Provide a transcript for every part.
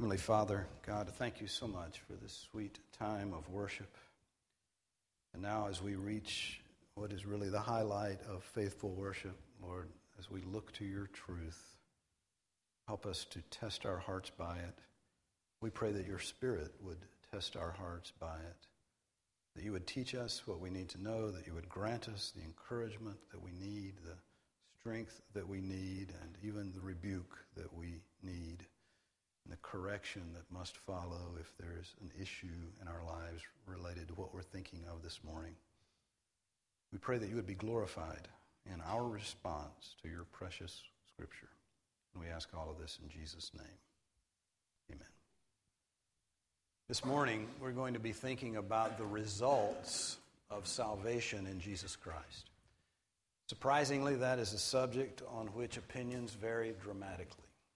Heavenly Father, God, thank you so much for this sweet time of worship. And now as we reach what is really the highlight of faithful worship, Lord, as we look to your truth, help us to test our hearts by it. We pray that your Spirit would test our hearts by it, that you would teach us what we need to know, that you would grant us the encouragement that we need, the strength that we need, and even the rebuke that we need, and the correction that must follow if there's an issue in our lives related to what we're thinking of this morning. We pray that you would be glorified in our response to your precious Scripture. And we ask all of this in Jesus' name. Amen. This morning, we're going to be thinking about the results of salvation in Jesus Christ. Surprisingly, that is a subject on which opinions vary dramatically.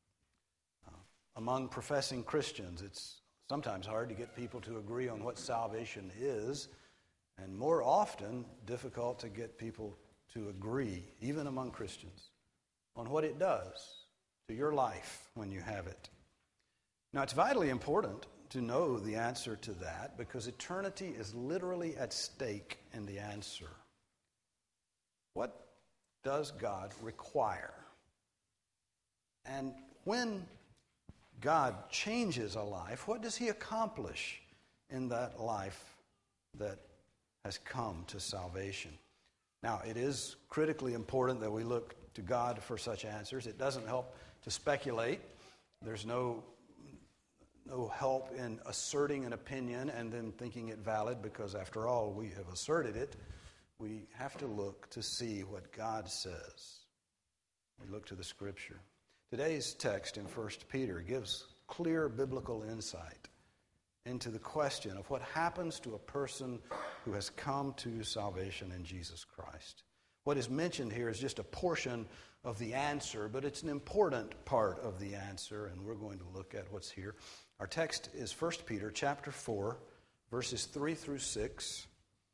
Among professing Christians, it's sometimes hard to get people to agree on what salvation is, and more often difficult to get people to agree, even among Christians, on what it does to your life when you have it. Now, it's vitally important to know the answer to that because eternity is literally at stake in the answer. What does God require? And when God changes a life, what does he accomplish in that life that has come to salvation? Now, it is critically important that we look to God for such answers. It doesn't help to speculate. There's no help in asserting an opinion and then thinking it valid because, after all, we have asserted it. We have to look to see what God says. We look to the Scripture. Today's text in 1 Peter gives clear biblical insight into the question of what happens to a person who has come to salvation in Jesus Christ. What is mentioned here is just a portion of the answer, but it's an important part of the answer, and we're going to look at what's here. Our text is 1 Peter chapter 4, verses 3 through 6.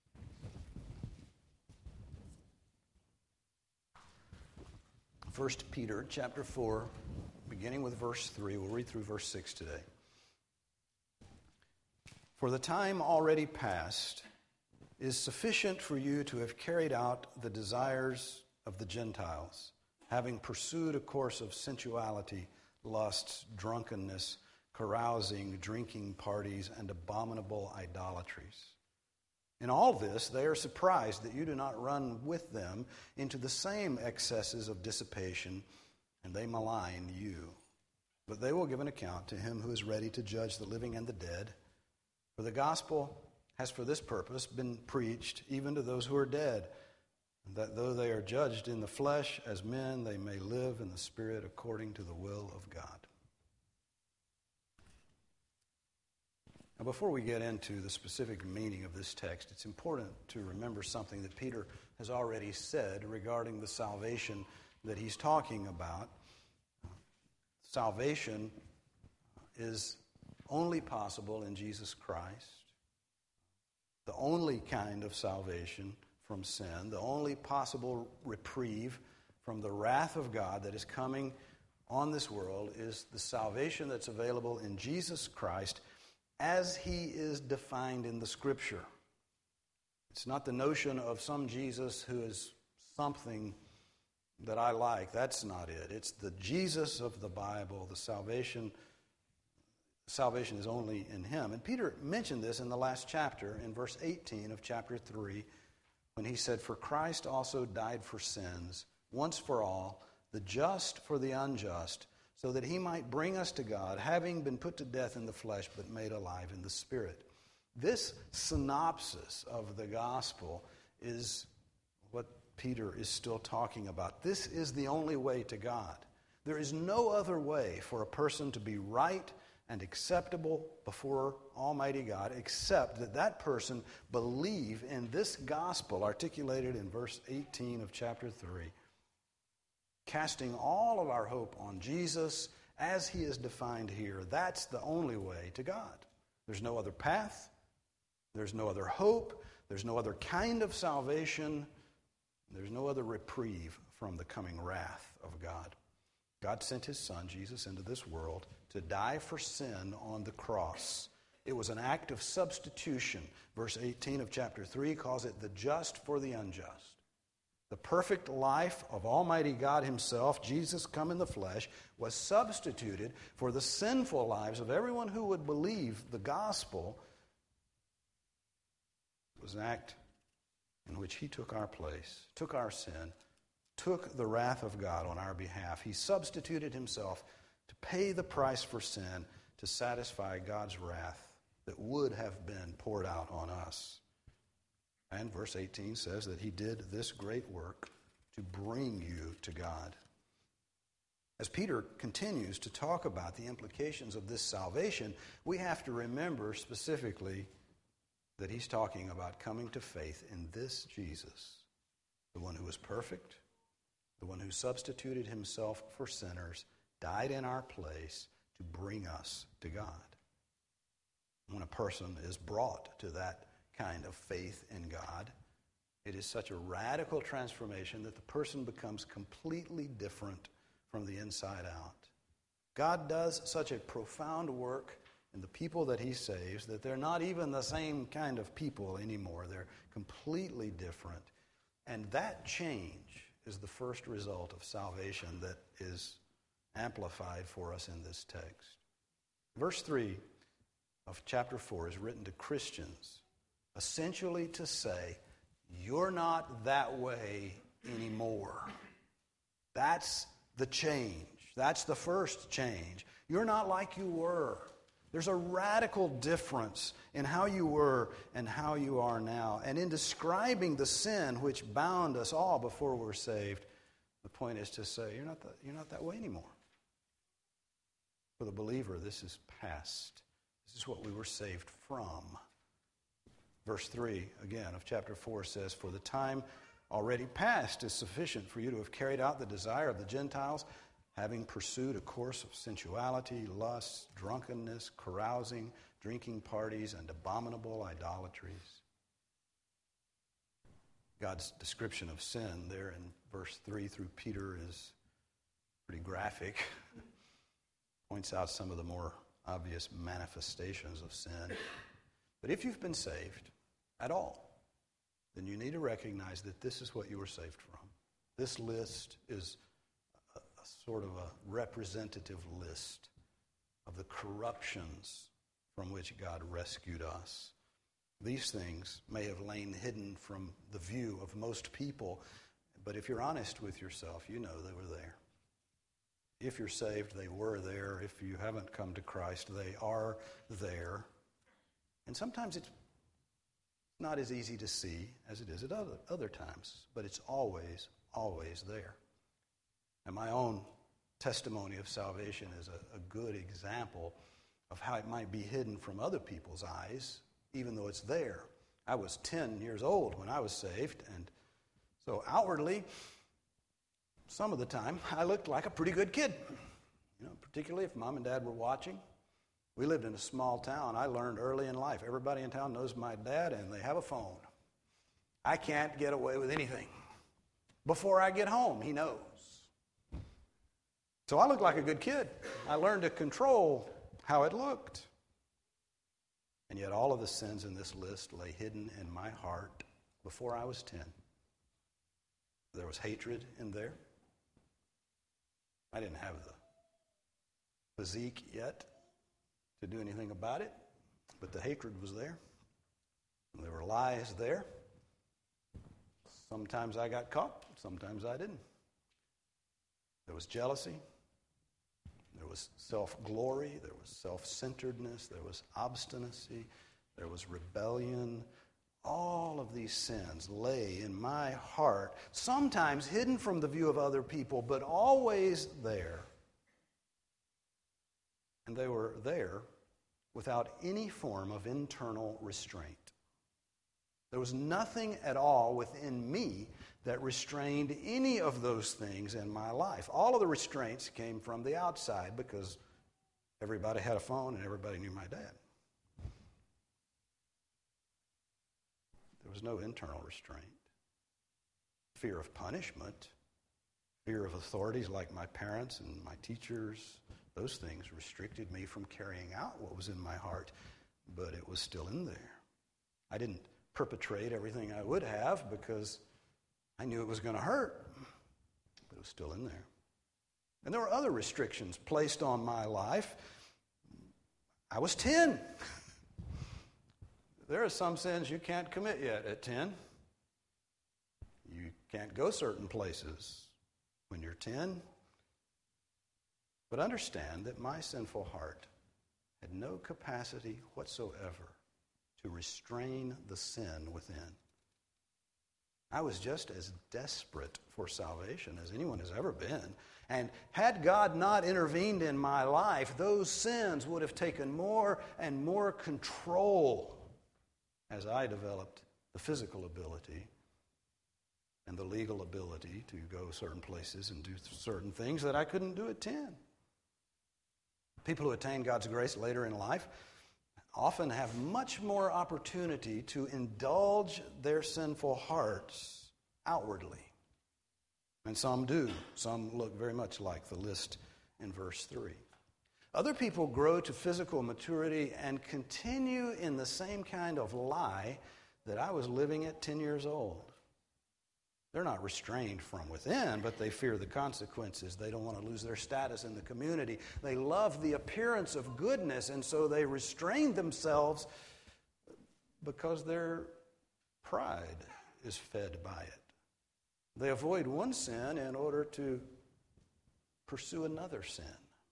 First Peter chapter 4, beginning with verse 3. We'll read through verse 6 today. For the time already past is sufficient for you to have carried out the desires of the Gentiles, having pursued a course of sensuality, lusts, drunkenness, carousing, drinking parties, and abominable idolatries. In all this, they are surprised that you do not run with them into the same excesses of dissipation, and they malign you. But they will give an account to him who is ready to judge the living and the dead. For the gospel has for this purpose been preached even to those who are dead, that though they are judged in the flesh as men, they may live in the spirit according to the will of God. Now, before we get into the specific meaning of this text, it's important to remember something that Peter has already said regarding the salvation that he's talking about. Salvation is only possible in Jesus Christ. The only kind of salvation from sin, the only possible reprieve from the wrath of God that is coming on this world is the salvation that's available in Jesus Christ as he is defined in the Scripture. It's not the notion of some Jesus who is something that I like. That's not it. It's the Jesus of the Bible. The salvation is only in him. And Peter mentioned this in the last chapter, in verse 18 of chapter 3, when he said, "For Christ also died for sins, once for all, the just for the unjust, so that he might bring us to God, having been put to death in the flesh, but made alive in the Spirit." This synopsis of the gospel is what Peter is still talking about. This is the only way to God. There is no other way for a person to be right and acceptable before Almighty God except that that person believe in this gospel articulated in verse 18 of chapter 3. Casting all of our hope on Jesus as he is defined here, that's the only way to God. There's no other path. There's no other hope. There's no other kind of salvation. There's no other reprieve from the coming wrath of God. God sent his Son, Jesus, into this world to die for sin on the cross. It was an act of substitution. Verse 18 of chapter 3 calls it the just for the unjust. The perfect life of Almighty God himself, Jesus come in the flesh, was substituted for the sinful lives of everyone who would believe the gospel. It was an act in which he took our place, took our sin, took the wrath of God on our behalf. He substituted himself to pay the price for sin, to satisfy God's wrath that would have been poured out on us. And verse 18 says that he did this great work to bring you to God. As Peter continues to talk about the implications of this salvation, we have to remember specifically that he's talking about coming to faith in this Jesus, the one who is perfect, the one who substituted himself for sinners, died in our place to bring us to God. When a person is brought to that kind of faith in God, it is such a radical transformation that the person becomes completely different from the inside out. God does such a profound work in the people that he saves that they're not even the same kind of people anymore. They're completely different. And that change is the first result of salvation that is amplified for us in this text. Verse 3 of chapter 4 is written to Christians, essentially to say, you're not that way anymore. That's the change. That's the first change. You're not like you were. There's a radical difference in how you were and how you are now. And in describing the sin which bound us all before we're saved, the point is to say, you're not that way anymore. For the believer, this is past. This is what we were saved from. Verse 3, again, of chapter 4 says, for the time already past is sufficient for you to have carried out the desire of the Gentiles, having pursued a course of sensuality, lust, drunkenness, carousing, drinking parties, and abominable idolatries. God's description of sin there in verse 3 through Peter is pretty graphic. Points out some of the more obvious manifestations of sin. But if you've been saved at all, then you need to recognize that this is what you were saved from. This list is a sort of a representative list of the corruptions from which God rescued us. These things may have lain hidden from the view of most people, but if you're honest with yourself, you know they were there. If you're saved, they were there. If you haven't come to Christ, they are there. And sometimes it's not as easy to see as it is at other times, but it's always, always there. And my own testimony of salvation is a good example of how it might be hidden from other people's eyes, even though it's there. I was 10 years old when I was saved, and so outwardly, some of the time, I looked like a pretty good kid. Particularly if mom and dad were watching. We lived in a small town. I learned early in life. Everybody in town knows my dad, and they have a phone. I can't get away with anything. Before I get home, he knows. So I looked like a good kid. I learned to control how it looked. And yet all of the sins in this list lay hidden in my heart before I was 10. There was hatred in there. I didn't have the physique yet to do anything about it, but the hatred was there. There were lies there. Sometimes I got caught, sometimes I didn't. There was jealousy. There was self-glory. There was self-centeredness. There was obstinacy. There was rebellion. All of these sins lay in my heart, sometimes hidden from the view of other people, but always there. And they were there without any form of internal restraint. There was nothing at all within me that restrained any of those things in my life. All of the restraints came from the outside because everybody had a phone and everybody knew my dad. There was no internal restraint. Fear of punishment, Fear of authorities like my parents and my teachers, those things restricted me from carrying out what was in my heart, but it was still in there. I didn't perpetrate everything I would have because I knew it was going to hurt, but it was still in there. And there were other restrictions placed on my life. I was 10. There are some sins you can't commit yet at 10. You can't go certain places when you're 10. But understand that my sinful heart had no capacity whatsoever to restrain the sin within. I was just as desperate for salvation as anyone has ever been. And had God not intervened in my life, those sins would have taken more and more control as I developed the physical ability and the legal ability to go certain places and do certain things that I couldn't do at 10. People who attain God's grace later in life often have much more opportunity to indulge their sinful hearts outwardly. And some do. Some look very much like the list in verse 3. Other people grow to physical maturity and continue in the same kind of lie that I was living at 10 years old. They're not restrained from within, but they fear the consequences. They don't want to lose their status in the community. They love the appearance of goodness, and so they restrain themselves because their pride is fed by it. They avoid one sin in order to pursue another sin.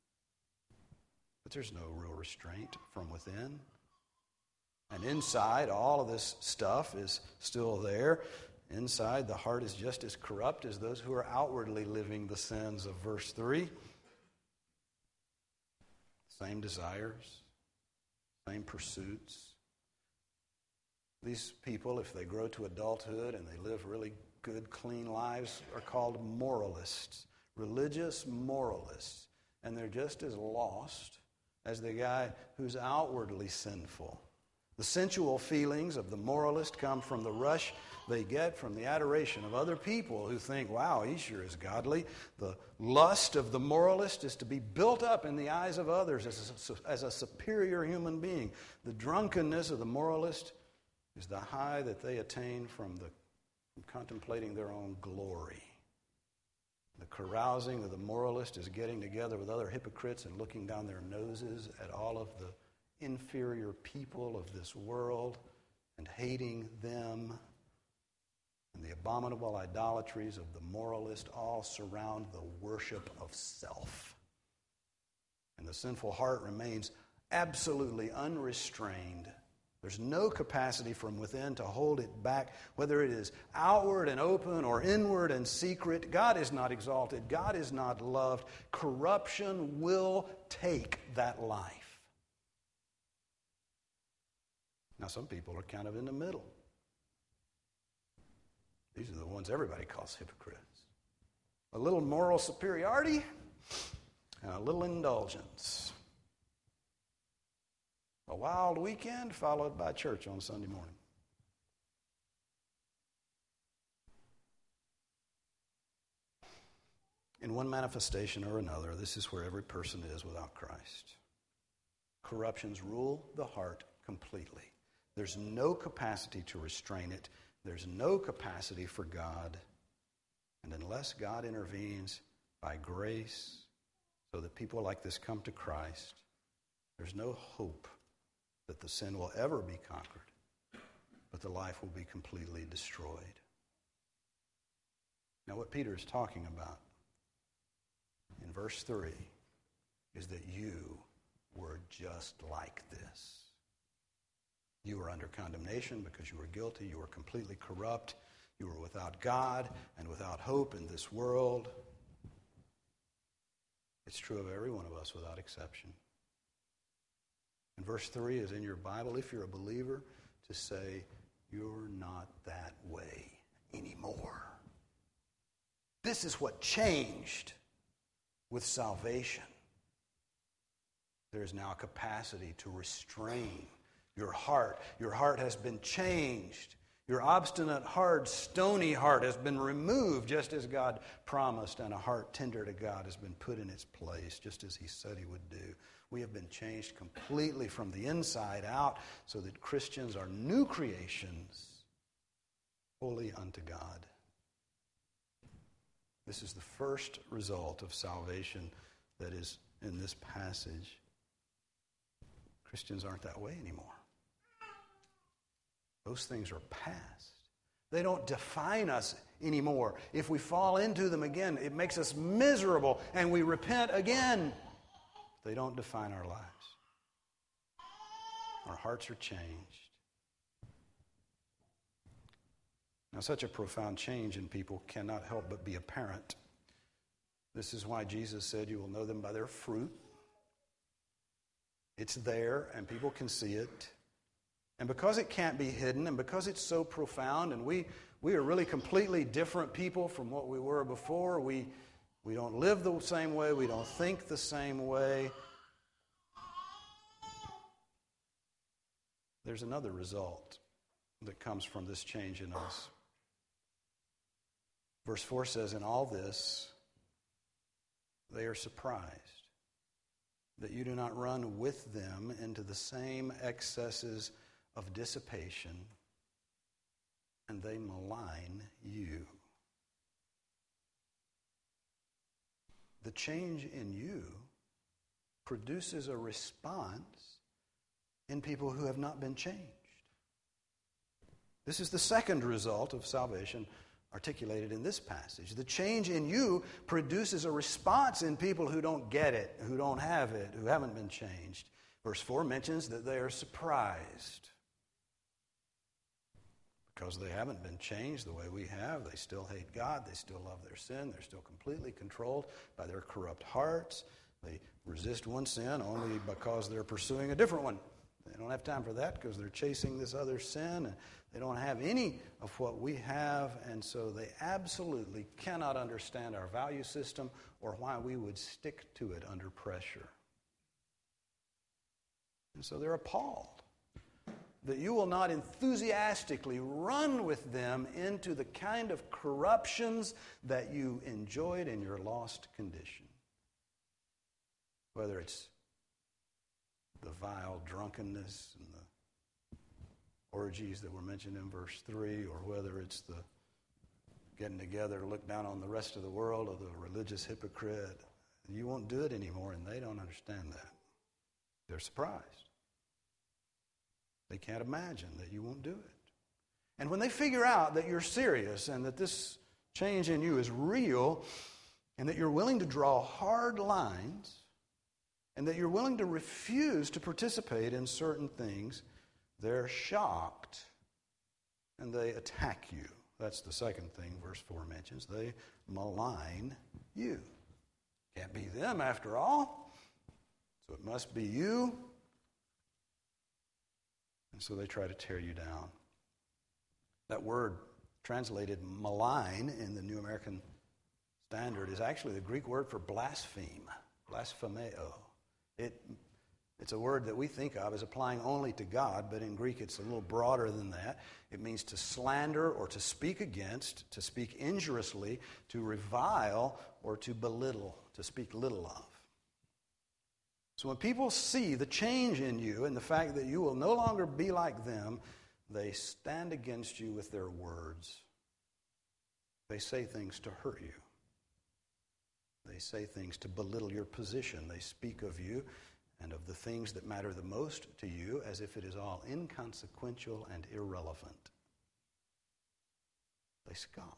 But there's no real restraint from within. And inside, all of this stuff is still there. Inside, the heart is just as corrupt as those who are outwardly living the sins of verse 3. Same desires, same pursuits. These people, if they grow to adulthood and they live really good, clean lives, are called moralists, religious moralists. And they're just as lost as the guy who's outwardly sinful. The sensual feelings of the moralist come from the rush they get from the adoration of other people who think, wow, he sure is godly. The lust of the moralist is to be built up in the eyes of others as a superior human being. The drunkenness of the moralist is the high that they attain from contemplating their own glory. The carousing of the moralist is getting together with other hypocrites and looking down their noses at all of the inferior people of this world and hating them. And the abominable idolatries of the moralist all surround the worship of self. And the sinful heart remains absolutely unrestrained. There's no capacity from within to hold it back, whether it is outward and open or inward and secret. God is not exalted. God is not loved. Corruption will take that life. Now, some people are kind of in the middle. These are the ones everybody calls hypocrites. A little moral superiority and a little indulgence. A wild weekend followed by church on Sunday morning. In one manifestation or another, this is where every person is without Christ. Corruptions rule the heart completely. There's no capacity to restrain it. There's no capacity for God. And unless God intervenes by grace so that people like this come to Christ, there's no hope that the sin will ever be conquered, but the life will be completely destroyed. Now, what Peter is talking about in verse 3 is that you were just like this. You were under condemnation because you were guilty. You were completely corrupt. You were without God and without hope in this world. It's true of every one of us without exception. And verse 3 is in your Bible, if you're a believer, to say, you're not that way anymore. This is what changed with salvation. There is now a capacity to restrain your heart. Your heart has been changed. Your obstinate, hard, stony heart has been removed just as God promised, and a heart tender to God has been put in its place just as He said He would do. We have been changed completely from the inside out so that Christians are new creations, holy unto God. This is the first result of salvation that is in this passage. Christians aren't that way anymore. Those things are past. They don't define us anymore. If we fall into them again, it makes us miserable, and we repent again. They don't define our lives. Our hearts are changed. Now, such a profound change in people cannot help but be apparent. This is why Jesus said, "You will know them by their fruit." It's there, and people can see it. And because it can't be hidden, and because it's so profound, and we are really completely different people from what we were before. We don't live the same way. We don't think the same way. There's another result that comes from this change in us. Verse 4 says, "In all this, they are surprised that you do not run with them into the same excesses of dissipation, and they malign you." The change in you produces a response in people who have not been changed. This is the second result of salvation articulated in this passage. The change in you produces a response in people who don't get it, who don't have it, who haven't been changed. Verse 4 mentions that they are surprised. Because they haven't been changed the way we have. They still hate God. They still love their sin. They're still completely controlled by their corrupt hearts. They resist one sin only because they're pursuing a different one. They don't have time for that because they're chasing this other sin. And they don't have any of what we have. And so they absolutely cannot understand our value system or why we would stick to it under pressure. And so they're appalled that you will not enthusiastically run with them into the kind of corruptions that you enjoyed in your lost condition. Whether it's the vile drunkenness and the orgies that were mentioned in verse 3, or whether it's the getting together to look down on the rest of the world or the religious hypocrite. You won't do it anymore, and they don't understand that. They're surprised. They can't imagine that you won't do it. And when they figure out that you're serious and that this change in you is real and that you're willing to draw hard lines and that you're willing to refuse to participate in certain things, they're shocked and they attack you. That's the second thing verse 4 mentions. They malign you. Can't be them after all, so it must be you. And so they try to tear you down. That word translated malign in the New American Standard is actually the Greek word for blaspheme, blasphemeo. It's a word that we think of as applying only to God, but in Greek it's a little broader than that. It means to slander or to speak against, to speak injuriously, to revile, or to belittle, to speak little of. So when people see the change in you and the fact that you will no longer be like them, they stand against you with their words. They say things to hurt you. They say things to belittle your position. They speak of you and of the things that matter the most to you as if it is all inconsequential and irrelevant. They scoff.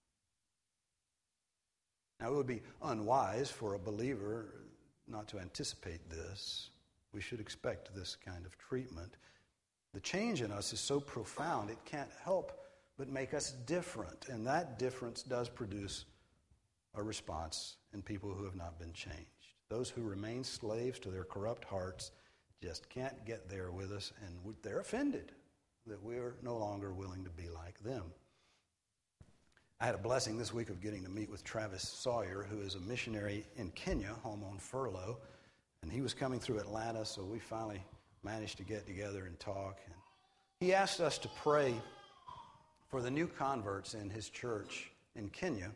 Now, it would be unwise for a believer not to anticipate this. We should expect this kind of treatment. The change in us is so profound, it can't help but make us different. And that difference does produce a response in people who have not been changed. Those who remain slaves to their corrupt hearts just can't get there with us, and they're offended that we're no longer willing to be like them. I had a blessing this week of getting to meet with Travis Sawyer, who is a missionary in Kenya, home on furlough. And he was coming through Atlanta, so we finally managed to get together and talk. And he asked us to pray For the new converts in his church in Kenya,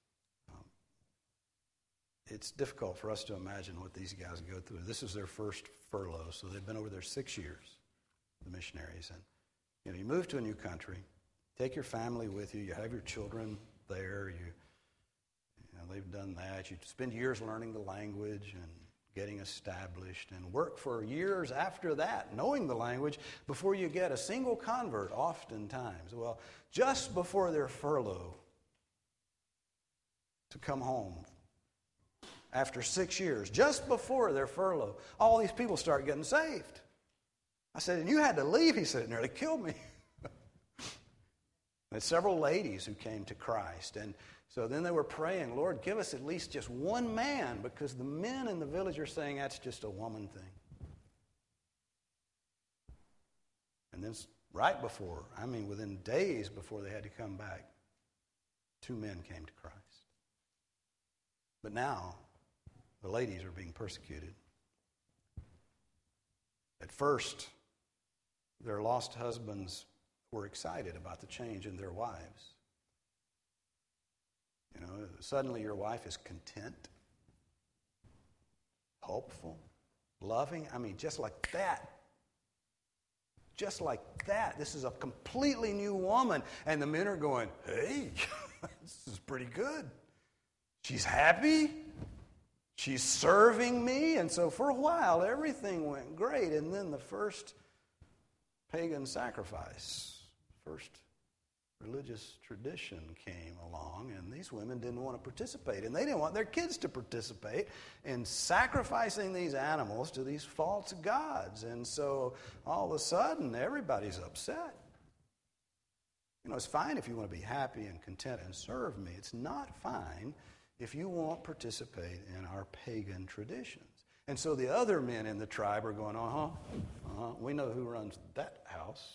it's difficult for us to imagine what these guys go through. This is their first furlough, so they've been over there 6 years, the missionaries. And you move to a new country, take your family with you, you have your children there, they've done that. You spend years learning the language and getting established, and work for years after that, knowing the language, before you get a single convert oftentimes. Well, just before their furlough to come home, after 6 years, just before their furlough, all these people start getting saved. I said, and you had to leave? He said, it nearly killed me. There's several ladies who came to Christ, and so then they were praying, Lord, give us at least just one man, because the men in the village are saying that's just a woman thing. And then right before, within days before they had to come back, 2 men came to Christ. But now, the ladies are being persecuted. At first, their lost husbands were excited about the change in their wives. Suddenly your wife is content, hopeful, loving. Just like that. Just like that. This is a completely new woman. And the men are going, hey, this is pretty good. She's happy. She's serving me. And so for a while, everything went great. And then the first pagan sacrifice, first religious tradition came along, and these women didn't want to participate, and they didn't want their kids to participate in sacrificing these animals to these false gods. And so all of a sudden, everybody's upset. It's fine if you want to be happy and content and serve me. It's not fine if you won't participate in our pagan traditions. And so the other men in the tribe are going, we know who runs that house.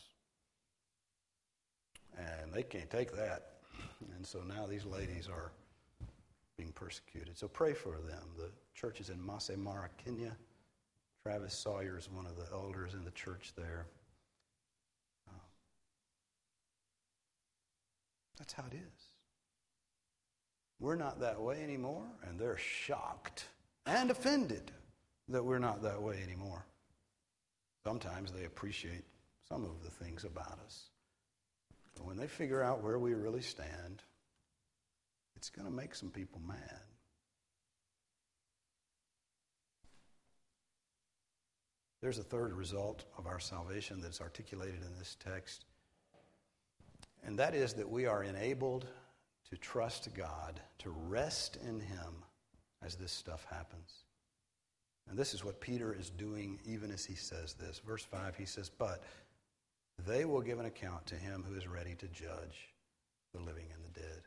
And they can't take that. And so now these ladies are being persecuted. So pray for them. The church is in Masai Mara, Kenya. Travis Sawyer is one of the elders in the church there. That's how it is. We're not that way anymore, and they're shocked and offended that we're not that way anymore. Sometimes they appreciate some of the things about us. But when they figure out where we really stand, it's going to make some people mad. There's a third result of our salvation that's articulated in this text, and that is that we are enabled to trust God, to rest in Him as this stuff happens. And this is what Peter is doing even as he says this. Verse 5, he says, but they will give an account to Him who is ready to judge the living and the dead.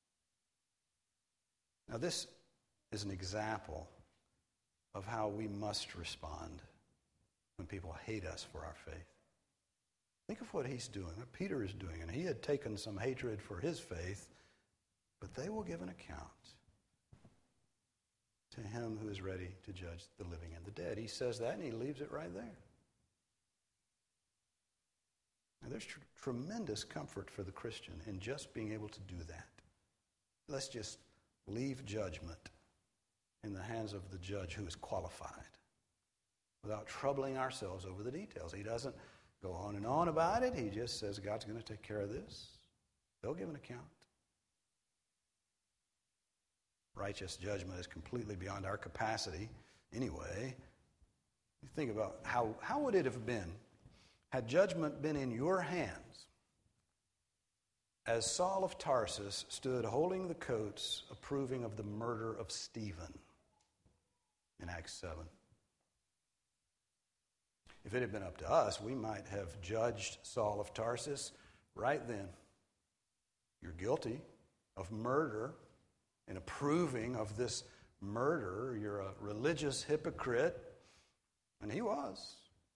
Now this is an example of how we must respond when people hate us for our faith. Think of what he's doing, what Peter is doing. And he had taken some hatred for his faith, but they will give an account to Him who is ready to judge the living and the dead. He says that, and he leaves it right there. Now, there's tremendous comfort for the Christian in just being able to do that. Let's just leave judgment in the hands of the judge who is qualified without troubling ourselves over the details. He doesn't go on and on about it. He just says, God's going to take care of this. They'll give an account. Righteous judgment is completely beyond our capacity anyway. You think about how would it have been had judgment been in your hands as Saul of Tarsus stood holding the coats approving of the murder of Stephen in Acts 7. If it had been up to us, we might have judged Saul of Tarsus right then. You're guilty of murder and approving of this murder. You're a religious hypocrite. And he was.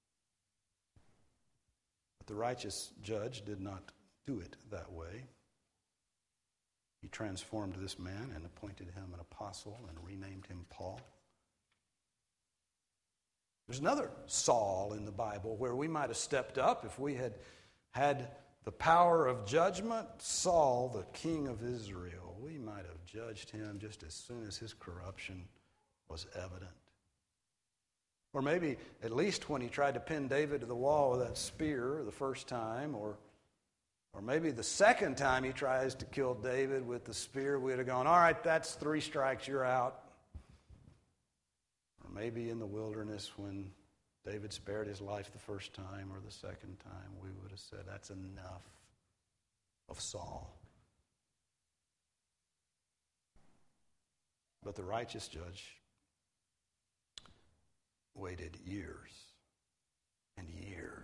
But the righteous judge did not do it that way. He transformed this man and appointed him an apostle and renamed him Paul. There's another Saul in the Bible where we might have stepped up if we had the power of judgment, Saul, the king of Israel, we might have judged him just as soon as his corruption was evident. Or maybe at least when he tried to pin David to the wall with that spear the first time, or maybe the second time he tries to kill David with the spear, we'd have gone, all right, that's 3 strikes, you're out. Or maybe in the wilderness when David spared his life the first time or the second time, we would have said, that's enough of Saul. But the righteous judge waited years and years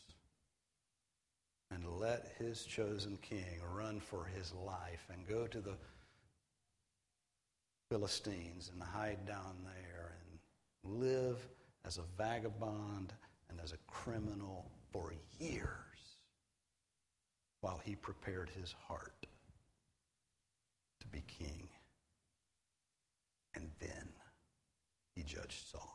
and let his chosen king run for his life and go to the Philistines and hide down there and live as a vagabond and as a criminal for years while he prepared his heart to be king. And then he judged Saul.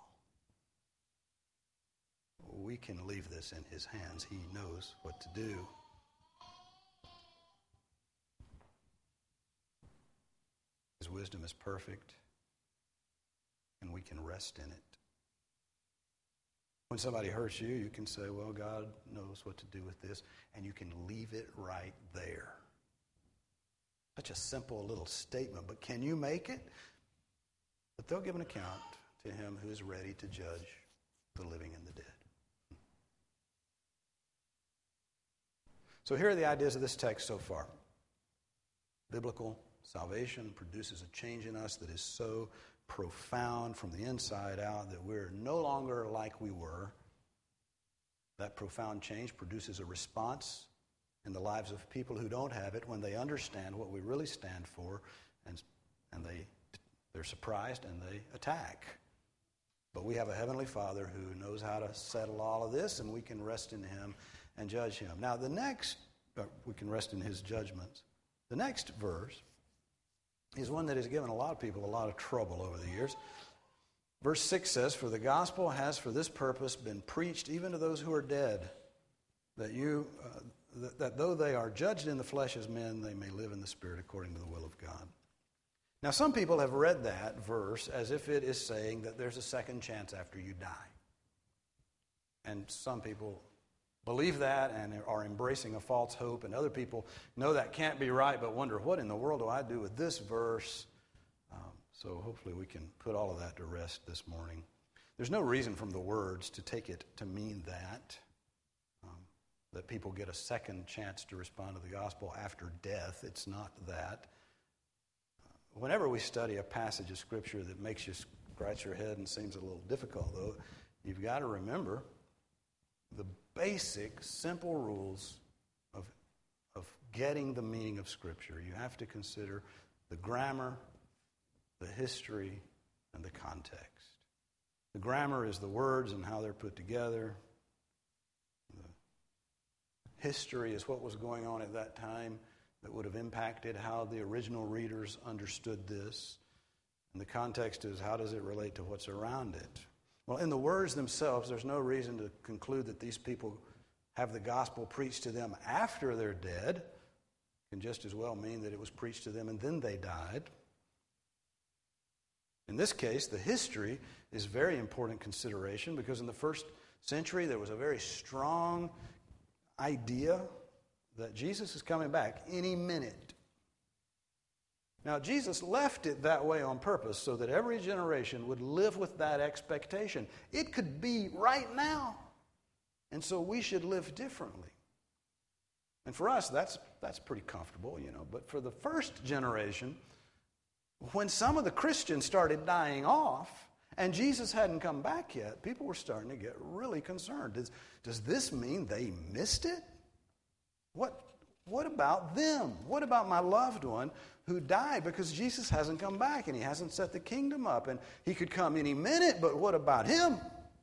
We can leave this in his hands. He knows what to do. His wisdom is perfect, and we can rest in it. When somebody hurts you, you can say, well, God knows what to do with this, and you can leave it right there. Such a simple little statement, but can you make it? But they'll give an account to him who is ready to judge the living and the dead. So here are the ideas of this text so far. Biblical salvation produces a change in us that is so profound from the inside out that we're no longer like we were. That profound change produces a response in the lives of people who don't have it when they understand what we really stand for, and they're surprised and they attack. But we have a Heavenly Father who knows how to settle all of this, and we can rest in Him and judge Him. Now, we can rest in His judgments. The next verse is one that has given a lot of people a lot of trouble over the years. Verse 6 says, "For the gospel has for this purpose been preached even to those who are dead, that though they are judged in the flesh as men, they may live in the Spirit according to the will of God." Now, some people have read that verse as if it is saying that there's a second chance after you die. And some people believe that and are embracing a false hope, and other people know that can't be right but wonder, what in the world do I do with this verse? So hopefully we can put all of that to rest this morning. There's no reason from the words to take it to mean that people get a second chance to respond to the gospel after death. It's not that. Whenever we study a passage of Scripture that makes you scratch your head and seems a little difficult, though, you've got to remember the basic, simple rules of getting the meaning of Scripture. You have to consider the grammar, the history, and the context. The grammar is the words and how they're put together. The history is what was going on at that time that would have impacted how the original readers understood this. And the context is, how does it relate to what's around it? Well, in the words themselves, there's no reason to conclude that these people have the gospel preached to them after they're dead. It can just as well mean that it was preached to them and then they died. In this case, the history is very important consideration, because in the first century there was a very strong idea that Jesus is coming back any minute. Now, Jesus left it that way on purpose so that every generation would live with that expectation. It could be right now. And so we should live differently. And for us, that's pretty comfortable, But for the first generation, when some of the Christians started dying off and Jesus hadn't come back yet, people were starting to get really concerned. Does this mean they missed it? What about them? What about my loved one who died because Jesus hasn't come back and He hasn't set the kingdom up, and He could come any minute, but what about him?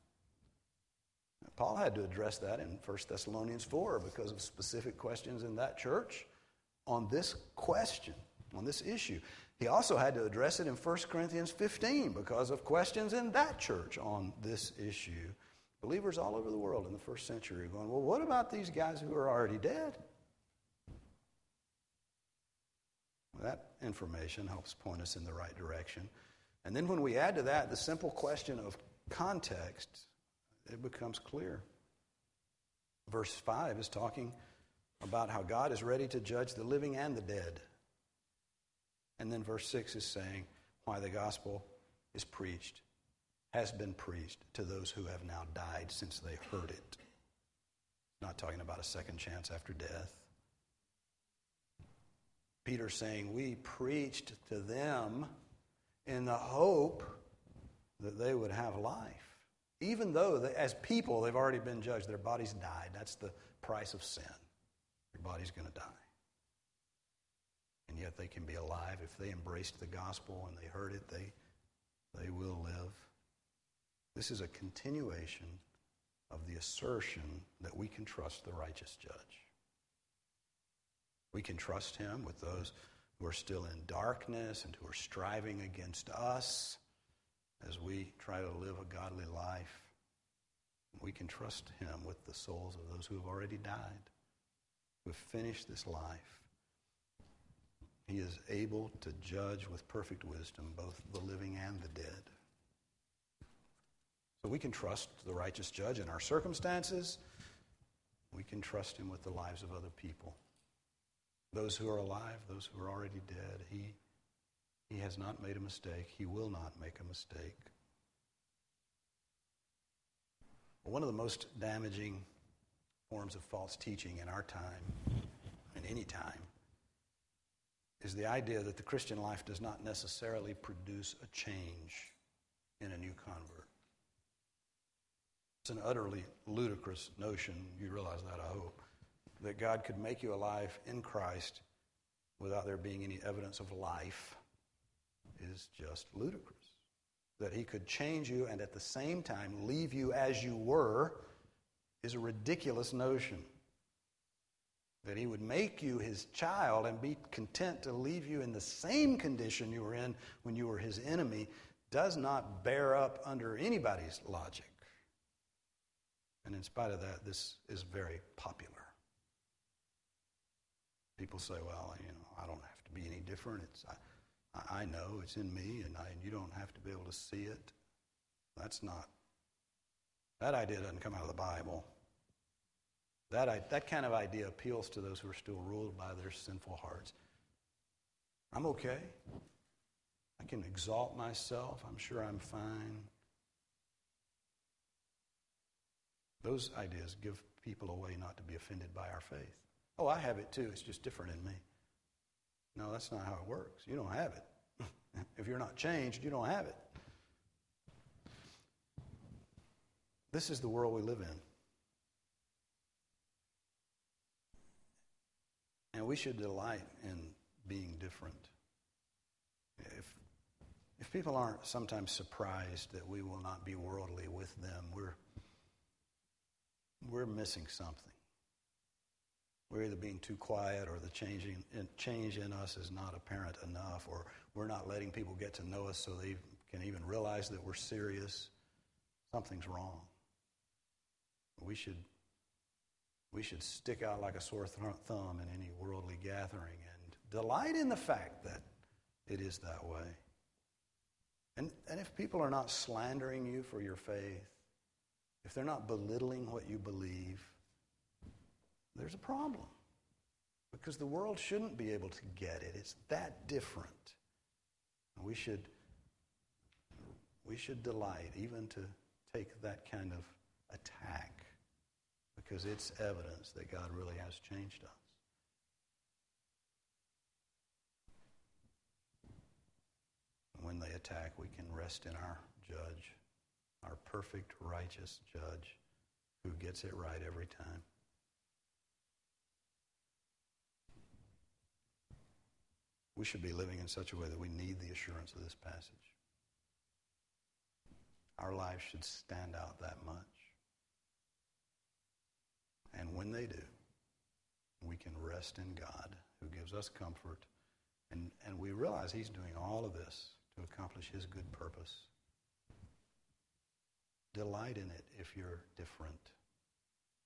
Paul had to address that in 1 Thessalonians 4 because of specific questions in that church on this question, on this issue. He also had to address it in 1 Corinthians 15 because of questions in that church on this issue. Believers all over the world in the first century are going, well, what about these guys who are already dead? That information helps point us in the right direction. And then when we add to that the simple question of context, it becomes clear. Verse 5 is talking about how God is ready to judge the living and the dead. And then verse 6 is saying why the gospel is preached, has been preached to those who have now died since they heard it. Not talking about a second chance after death. Peter's saying we preached to them in the hope that they would have life. Even though, as people, they've already been judged. Their bodies died. That's the price of sin. Your body's going to die. And yet they can be alive. If they embraced the gospel and they heard it, they will live. This is a continuation of the assertion that we can trust the righteous judge. We can trust him with those who are still in darkness and who are striving against us as we try to live a godly life. We can trust him with the souls of those who have already died, who have finished this life. He is able to judge with perfect wisdom both the living and the dead. So we can trust the righteous judge in our circumstances. We can trust him with the lives of other people. Those who are alive, those who are already dead. He has not made a mistake. He will not make a mistake. One of the most damaging forms of false teaching in our time, and any time, is the idea that the Christian life does not necessarily produce a change in a new convert. It's an utterly ludicrous notion. You realize that, I hope, that God could make you alive in Christ without there being any evidence of life is just ludicrous. That he could change you and at the same time leave you as you were is a ridiculous notion. That he would make you his child and be content to leave you in the same condition you were in when you were his enemy does not bear up under anybody's logic. And in spite of that, this is very popular. People say, well, I don't have to be any different. I know it's in me, and you don't have to be able to see it. That idea doesn't come out of the Bible. That kind of idea appeals to those who are still ruled by their sinful hearts. I'm okay. I can exalt myself. I'm sure I'm fine. Those ideas give people a way not to be offended by our faith. Oh, I have it too. It's just different in me. No, that's not how it works. You don't have it. If you're not changed, you don't have it. This is the world we live in. And we should delight in being different. If people aren't sometimes surprised that we will not be worldly with them, we're missing something. We're either being too quiet, or the change in us is not apparent enough, or we're not letting people get to know us so they can even realize that we're serious. Something's wrong. We should stick out like a sore thumb in any worldly gathering and delight in the fact that it is that way. And if people are not slandering you for your faith, if they're not belittling what you believe, there's a problem. Because the world shouldn't be able to get it. It's that different. We should delight even to take that kind of attack, because it's evidence that God really has changed us. When they attack, we can rest in our judge, our perfect, righteous judge who gets it right every time. We should be living in such a way that we need the assurance of this passage. Our lives should stand out that much. And when they do, we can rest in God, who gives us comfort. And we realize he's doing all of this to accomplish his good purpose. Delight in it if you're different.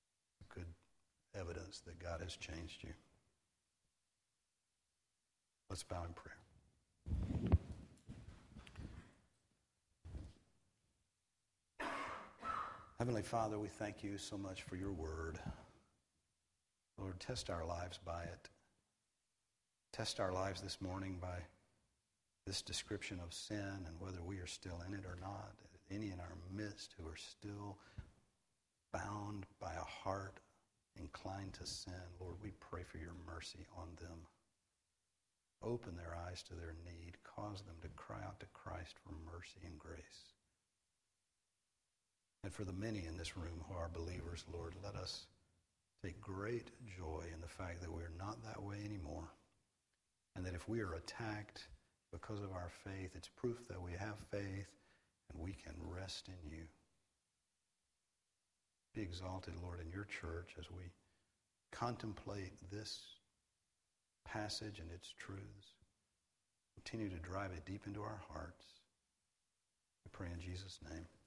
Good evidence that God has changed you. Let's bow in prayer. Heavenly Father, we thank you so much for your word. Lord, test our lives by it. Test our lives this morning by this description of sin and whether we are still in it or not. Any in our midst who are still bound by a heart inclined to sin, Lord, we pray for your mercy on them. Open their eyes to their need. Cause them to cry out to Christ for mercy and grace. And for the many in this room who are believers, Lord, let us take great joy in the fact that we're not that way anymore. And that if we are attacked because of our faith, it's proof that we have faith and we can rest in you. Be exalted, Lord, in your church as we contemplate this passage and its truths. Continue to drive it deep into our hearts. We pray in Jesus' name.